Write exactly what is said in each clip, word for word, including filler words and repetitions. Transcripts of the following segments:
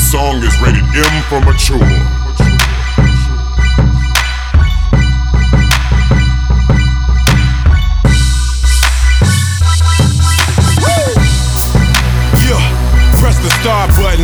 song is rated M for mature. Press the start button.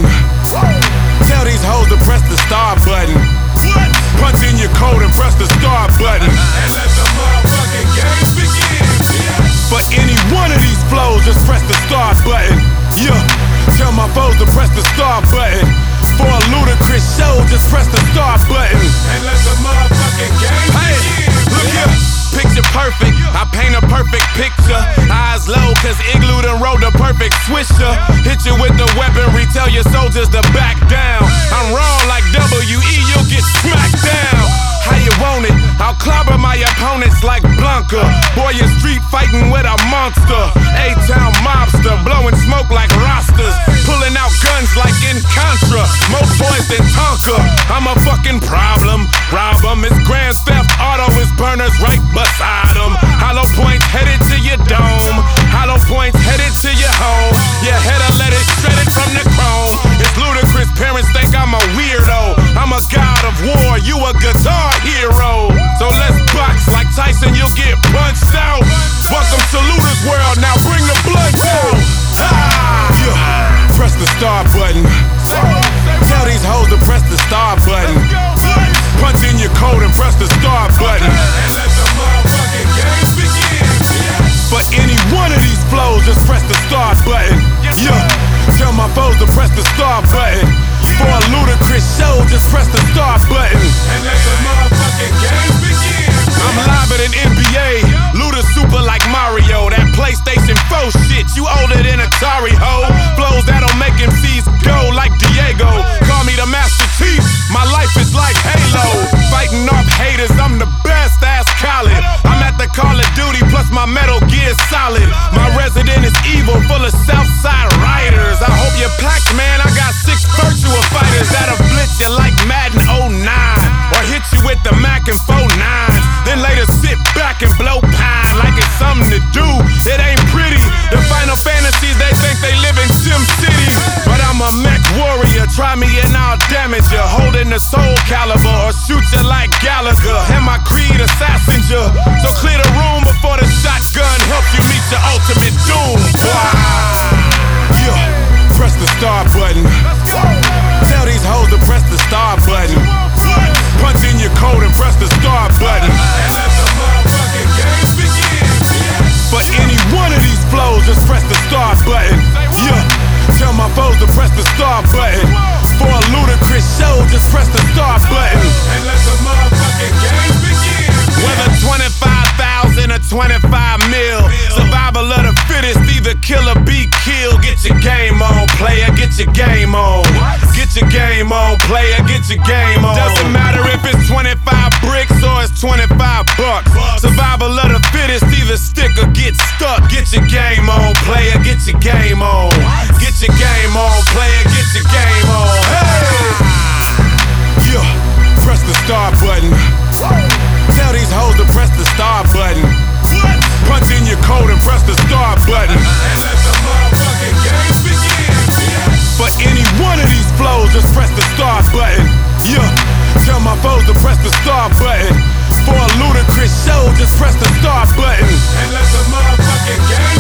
Tell these hoes to press the start button. What? Punch in your code and press the start button. And let the motherfucking game begin. For any one of these flows, just press the start button. Yeah. Tell my foes to press the start button. For a ludicrous show, just press the start button. And let the motherfucking game hey, begin. Look here. Picture perfect, I paint a perfect picture. Eyes low, cause Igloo done wrote the perfect swisher. Hit you with the weaponry, tell your soldiers to back down. I'm raw like W E, you'll get smacked down. How you want it? I'll clobber my opponents like Blanca. Boy, you're street fighting with a monster. A-town mobster, blowing smoke like Rastas. Pulling out guns like in Contra. More toys than Tonka. I'm a fucking problem. Rob 'em. It's Grand Theft Auto, it's burners right beside 'em. Hollow points headed to your dome. Hollow points headed to your home. Your head'll let it shredded from the chrome. It's ludicrous, parents think I'm a weirdo. I'm a god of war, you a guitar hero. So let's box like Tyson, you'll get punched out. Welcome to Luda's world, now bring the blood out. Ah! Yeah. Press the start button. Tell these hoes to press the start button. Punch in your code and press the start button. And let the motherfucking game begin. For any one of these flows, just press the start button. Yeah. Tell my foes to press the start button. For a ludicrous show, just press the start button. And let the motherfucking game begin. I'm live at an N B A. Luda super like Mario. That PlayStation four shit, you older than Atari, ho. Flows that'll make M Cs go like Diego. Call me the Master Chief, my life is like Halo. Fighting off haters, I'm the best, ass Khaled. I'm at the Call of Duty, plus my Metal Gear Solid. My resident is evil, full of Southside riders. I hope you're packed, man, I got six virtual fighters that'll blitz you like Madden oh nine. Or hit you with the Mac and four nines. Then later sit back and blow pine like it's something to do. It ain't pretty. The Final Fantasies, they think they live in Sim City. But I'm a mech warrior, try me and I'll damage you. Holding the Soul Calibur or shoot you like Gallagher. And my creed assassins you. So clear the room before the shotgun helps you meet your ultimate doom. Wow. Yeah. Press the start button. Tell these hoes to press the start button. Punch in your code and press the start button. And let the motherfucking game begin. For any one of these flows, just press the start button. Yeah. Tell my foes to press the start button. For a ludicrous show, just press the start button. And let the motherfucking game begin. Whether twenty-five thousand or twenty-five mil, survival of the fittest, either kill or be killed. Get your game on, player, get your game on. Get your game on, player, get your game on. Doesn't matter if it's twenty-five bricks or it's twenty-five bucks. Survival of the fittest, either stick or get stuck. Get your game on, player, get your game on. Get your game on, player, get your game on. Hey! Yeah, press the start button. Tell these hoes to press the start button. Punch in your code and press the start button. And let the motherfucking game begin. For any one of these flows, just press the start button. Yeah, tell my foes to press the start button. For a ludicrous show, just press the start button. And let the motherfucking game